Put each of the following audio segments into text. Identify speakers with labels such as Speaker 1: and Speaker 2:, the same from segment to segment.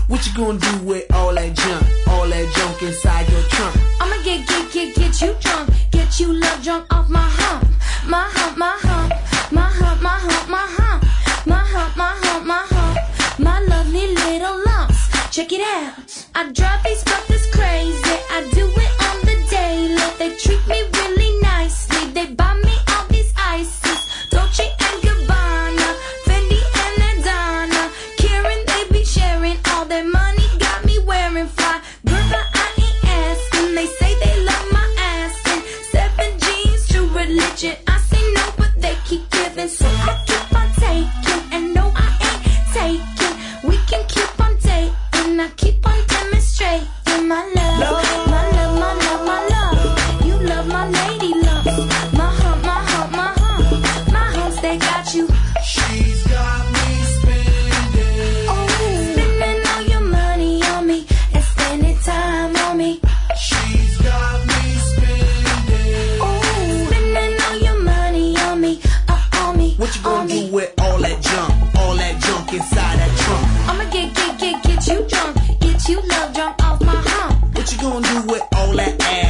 Speaker 1: What you gonna do with all that junk inside your trunk?
Speaker 2: I'ma get you drunk, get you love drunk off my hump, my hump, my hump, my hump, my hump, my hump, my hump, my hump, my hump, my lovely little lumps. Check it out. I drive these brothers crazy. I do it on the daily. They treat me really nicely. They buy me all these ices, Dolce and Gabbana, Fendi and Adana. Karen, they be sharing all their money. Got me wearing fly. Girl, but I ain't asking. They say they love my ass and 7 jeans, true religion. I say no, but they keep giving, so I keep on taking. And no, I ain't taking. We can keep on dating. I keep on demonstrating my love, my love, my love, my love. You love my lady lumps, my hump, my hump, my hump, my humps. They got you.
Speaker 1: She's got me spending.
Speaker 2: Oh, spending all your money on me and spending time on me.
Speaker 1: She's got me spending.
Speaker 2: Oh, spending all your money on me, on me.
Speaker 1: What you gonna do with all that junk inside that trunk?
Speaker 2: I'ma get you drunk, get you love drunk off my hump.
Speaker 1: What you gonna do with all that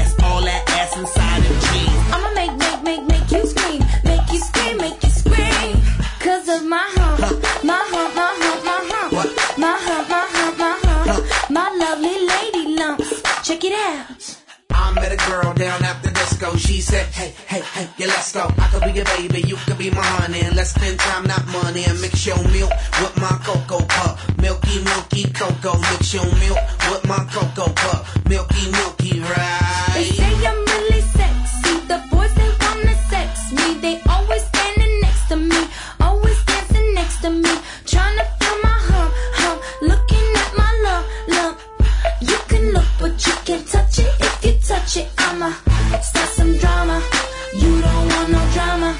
Speaker 1: ass inside them jeans?
Speaker 2: I'ma make you scream, make you scream, make you scream. Cause of my hump, my hump, my hump, my hump,
Speaker 1: What?
Speaker 2: my hump, my hump, my hump, my lovely lady lumps. Check it out.
Speaker 1: I met a girl down at the disco. She said, hey, yeah, let's go. I could be your baby, you could be my honey. And let's spend time, not money. And mix your milk with my cocoa pup. Milky, milky cocoa. Mix your milk with my cocoa pup. Milky, milky, right?
Speaker 2: They say I'm really sexy. The boys, they wanna sex me. They always standing next to me, always dancing next to me, trying to feel my hump, looking at my lump. You can look, but you can't touch it. If you touch it, I'ma start some drama. You don't want no drama,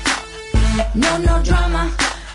Speaker 2: no drama,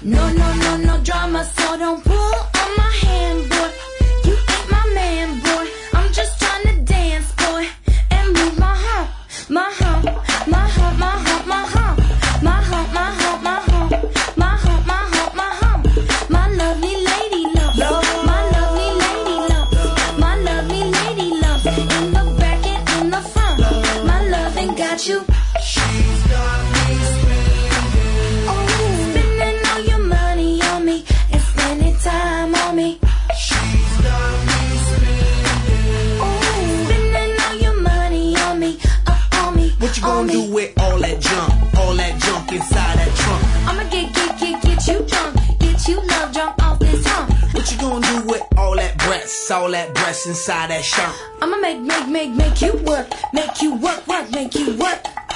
Speaker 2: no drama. So don't pull on my hand, boy. You ain't my man, boy. I'm just trying to dance, boy, and move my hump, my hump, my hump, my hump, my hump, my hump, my hump, my hump, my hump, my hump, my hump, my lovely lady lumps, my lovely lady lumps, my lovely lady lumps, in the back and in the front. My loving got you.
Speaker 1: She's got me spending.
Speaker 2: Oh, spending all your money on me and spending time on me.
Speaker 1: She's got me spending.
Speaker 2: Oh, spending all your money on me, on me.
Speaker 1: What you gonna do with all that junk inside that trunk?
Speaker 2: I'ma get you drunk, get you love drunk off this hump.
Speaker 1: What you gonna do with all that breasts inside that shirt?
Speaker 2: I'ma make you work, make you work, make you work.